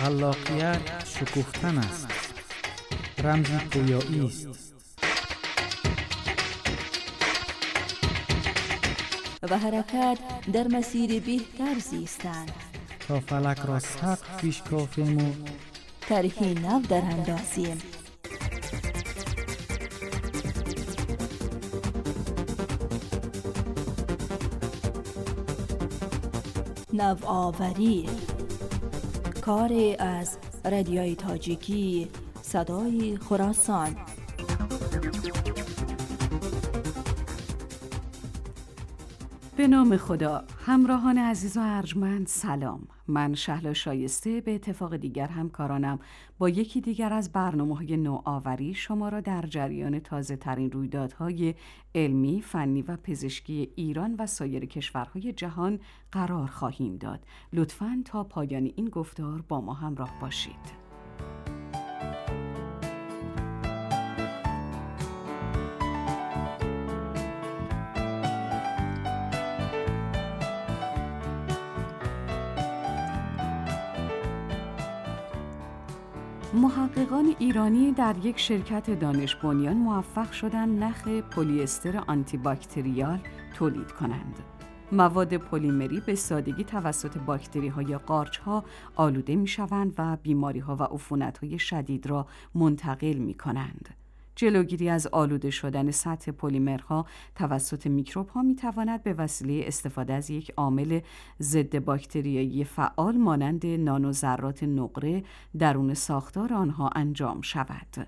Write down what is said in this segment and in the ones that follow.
خلاقیت شکوفتن است. رمزی پویایی است. و حرکت در مسیر بهتر زیستن تا فلک را سقف پیش کافیم و طرحی نو در اندازیم. نوآوری، کاری از رادیوی تاجیکی صدای خراسان. به نام خدا. همراهان عزیز و ارجمند سلام. من شهلا شایسته به اتفاق دیگر همکارانم با یکی دیگر از برنامه‌های نوآوری شما را در جریان تازه ترین رویدادهای علمی، فنی و پزشکی ایران و سایر کشورهای جهان قرار خواهیم داد. لطفاً تا پایان این گفتار با ما همراه باشید. محققان ایرانی در یک شرکت دانش بنیان موفق شدند نخ پلی استر آنتی باکتریال تولید کنند. مواد پلیمری به سادگی توسط باکتری‌ها یا قارچ‌ها آلوده می‌شوند و بیماری‌ها و عفونت‌های شدید را منتقل می‌کنند. جلوگیری از آلوده شدن سطح پلیمرها توسط میکروب‌ها می‌تواند به وسیله استفاده از یک عامل ضد باکتریایی فعال مانند نانوذرات نقره درون ساختار آنها انجام شود.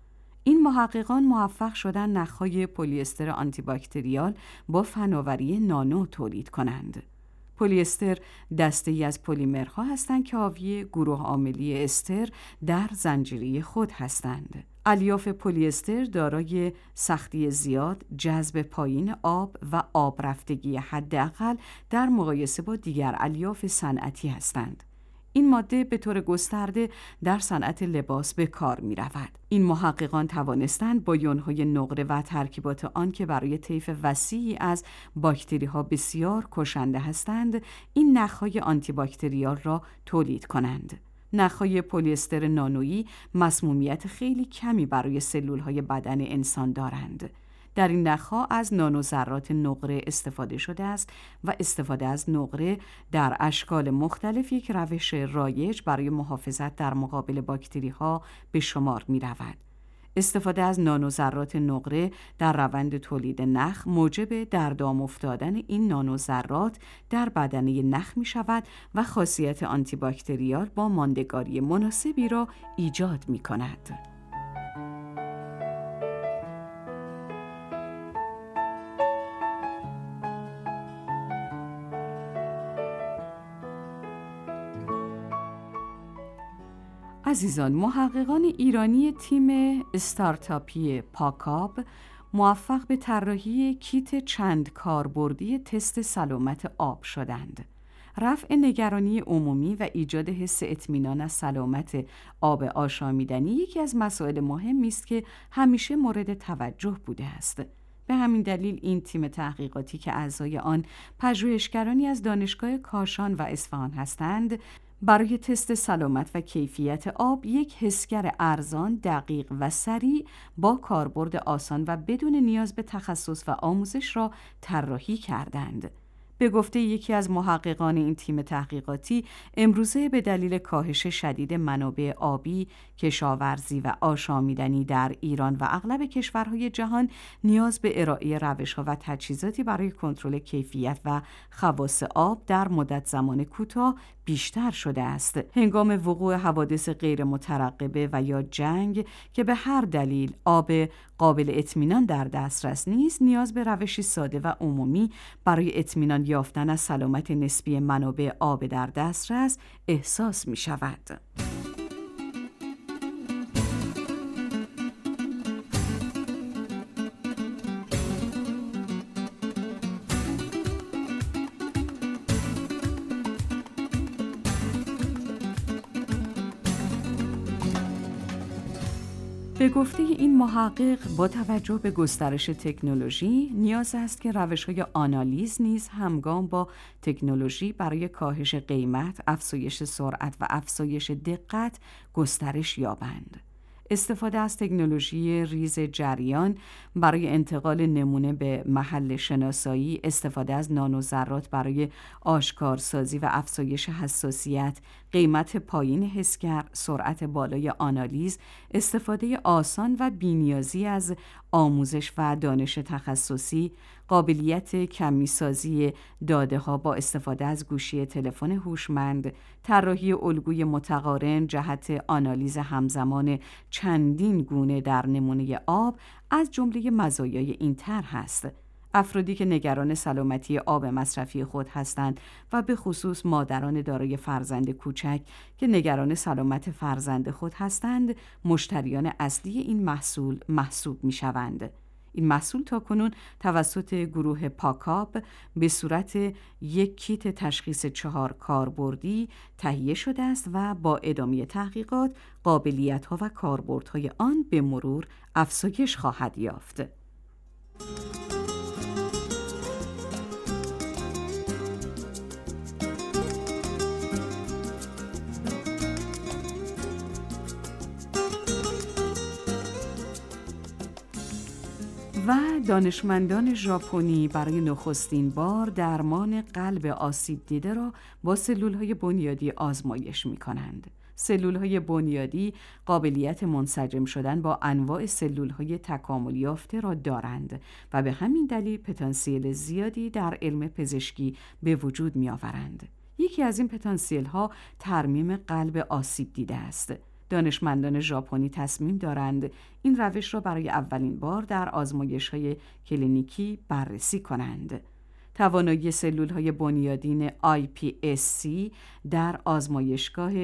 این محققان موفق شدند نخهای پلی استر آنتی باکتریال با فناوری نانو تولید کنند. پلی استر دسته‌ای از پلیمرها هستند که حاوی گروه عاملی استر در زنجیره خود هستند. الیاف پلی استر دارای سختی زیاد، جذب پایین آب و آب رفتگی حداقل در مقایسه با دیگر الیاف صنعتی هستند. این ماده به طور گسترده در صنعت لباس به کار می رود. این محققان توانستند با یون‌های نقره و ترکیبات آن که برای طیف وسیعی از باکتری ها بسیار کشنده هستند، این نخهای آنتی باکتریال را تولید کنند. نخهای پلی استر نانویی مسمومیت خیلی کمی برای سلول‌های بدن انسان دارند. در این نخها از نانوذرات نقره استفاده شده است و استفاده از نقره در اشکال مختلف یک روش رایج برای محافظت در مقابل باکتری‌ها به شمار می‌رود. استفاده از نانوذرات نقره در روند تولید نخ موجب در دام افتادن این نانوذرات در بدنه نخ می شود و خاصیت آنتی باکتریال با ماندگاری مناسبی را ایجاد می کند. عزیزان، محققان ایرانی تیم استارتاپی پاکاب موفق به طراحی کیت چند کاربردی تست سلامت آب شدند. رفع نگرانی عمومی و ایجاد حس اطمینان از سلامت آب آشامیدنی یکی از مسائل مهمی است که همیشه مورد توجه بوده است. به همین دلیل این تیم تحقیقاتی که اعضای آن پژوهشگرانی از دانشگاه کاشان و اصفهان هستند، برای تست سلامت و کیفیت آب یک حسگر ارزان، دقیق و سریع با کاربرد آسان و بدون نیاز به تخصص و آموزش را طراحی کردند. به گفته یکی از محققان این تیم تحقیقاتی، امروزه به دلیل کاهش شدید منابع آبی، کشاورزی و آشامیدنی در ایران و اغلب کشورهای جهان نیاز به ارائه روش‌ها و تجهیزاتی برای کنترل کیفیت و خواص آب در مدت زمان کوتاه بیشتر شده است. هنگام وقوع حوادث غیر مترقبه و یا جنگ که به هر دلیل آب قابل اطمینان در دسترس نیست، نیاز به روشی ساده و عمومی برای اطمینان یافتن از سلامت نسبی منابع آب در دسترس احساس می شود. به گفته این محقق، با توجه به گسترش تکنولوژی نیاز است که روش‌های آنالیز نیز همگام با تکنولوژی برای کاهش قیمت، افزایش سرعت و افزایش دقت گسترش یابند. استفاده از تکنولوژی ریز جریان برای انتقال نمونه به محل شناسایی، استفاده از نانوذرات برای آشکارسازی و افزایش حساسیت، قیمت پایین حسگر، سرعت بالای آنالیز، استفاده آسان و بی‌نیازی از آموزش و دانش تخصصی، قابلیت کمیسازی داده‌ها با استفاده از گوشی تلفن هوشمند، طراحی الگوی متقارن جهت آنالیز همزمان چندین گونه در نمونه آب از جمله مزایای این طرح است. افرادی که نگران سلامتی آب مصرفی خود هستند و به خصوص مادران دارای فرزند کوچک که نگران سلامت فرزند خود هستند، مشتریان اصلی این محصول محسوب می‌شوند. این محصول تاکنون توسط گروه پاکاب به صورت یک کیت تشخیص 4 کاربردی تهیه شده است و با ادامه تحقیقات قابلیت‌ها و کاربردهای آن به مرور افزایش خواهد یافت. و دانشمندان ژاپنی برای نخستین بار درمان قلب آسیب دیده را با سلول‌های بنیادی آزمایش می‌کنند. سلول‌های بنیادی قابلیت منسجم شدن با انواع سلول‌های تکامل یافته را دارند و به همین دلیل پتانسیل زیادی در علم پزشکی به وجود می‌آورند. یکی از این پتانسیل‌ها ترمیم قلب آسیب دیده است. دانشمندان ژاپنی تصمیم دارند این روش را برای اولین بار در آزمایش‌های کلینیکی بررسی کنند. توانایی سلول‌های بنیادین iPSC در آزمایشگاه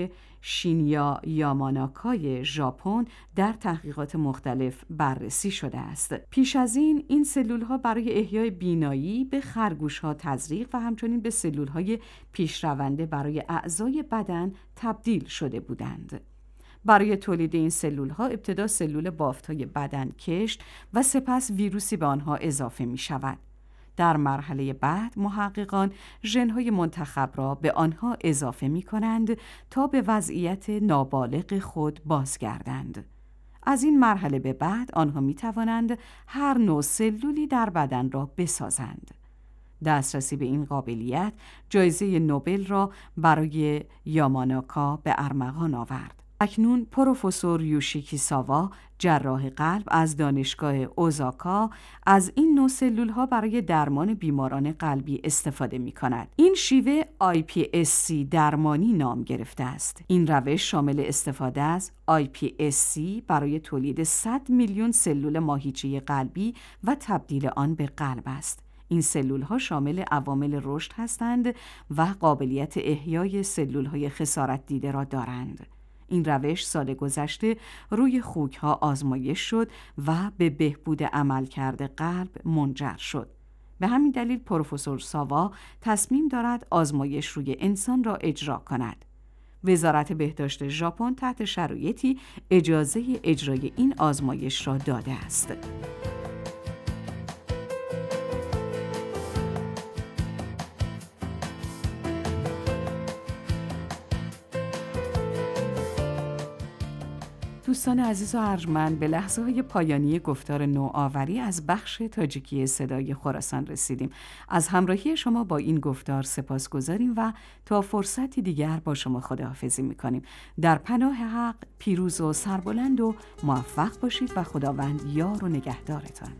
شینیا یاماناکای ژاپن در تحقیقات مختلف بررسی شده است. پیش از این سلول‌ها برای احیای بینایی به خرگوش‌ها تزریق و همچنین به سلول‌های پیشرونده برای اعضای بدن تبدیل شده بودند. برای تولید این سلول‌ها ابتدا سلول بافت‌های بدن کشت و سپس ویروسی به آنها اضافه می‌شود. در مرحله بعد محققان ژن‌های منتخب را به آنها اضافه می‌کنند تا به وضعیت نابالغ خود بازگردند. از این مرحله به بعد آنها می‌توانند هر نوع سلولی در بدن را بسازند. دسترسی به این قابلیت جایزه نوبل را برای یاماناکا به ارمغان آورد. اکنون پروفسور یوشیکی ساوا، جراح قلب از دانشگاه اوزاکا، از این نوع سلول‌ها برای درمان بیماران قلبی استفاده می‌کند. این شیوه iPSC درمانی نام گرفته است. این روش شامل استفاده از iPSC برای تولید 100 میلیون سلول ماهیچه قلبی و تبدیل آن به قلب است. این سلول‌ها شامل عوامل رشد هستند و قابلیت احیای سلول‌های خسارت دیده را دارند. این روش سال گذشته روی خوک‌ها آزمایش شد و به بهبود عملکرد قلب منجر شد. به همین دلیل پروفسور ساوا تصمیم دارد آزمایش روی انسان را اجرا کند. وزارت بهداشت ژاپن تحت شرایطی اجازه اجرای این آزمایش را داده است. دوستان عزیز و ارجمند، به لحظه‌های پایانی گفتار نوآوری از بخش تاجیکی صدای خراسان رسیدیم. از همراهی شما با این گفتار سپاسگزاریم و تا فرصتی دیگر با شما خداحافظی می‌کنیم. در پناه حق پیروز و سربلند و موفق باشید و خداوند یار و نگهدارتان.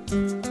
شد.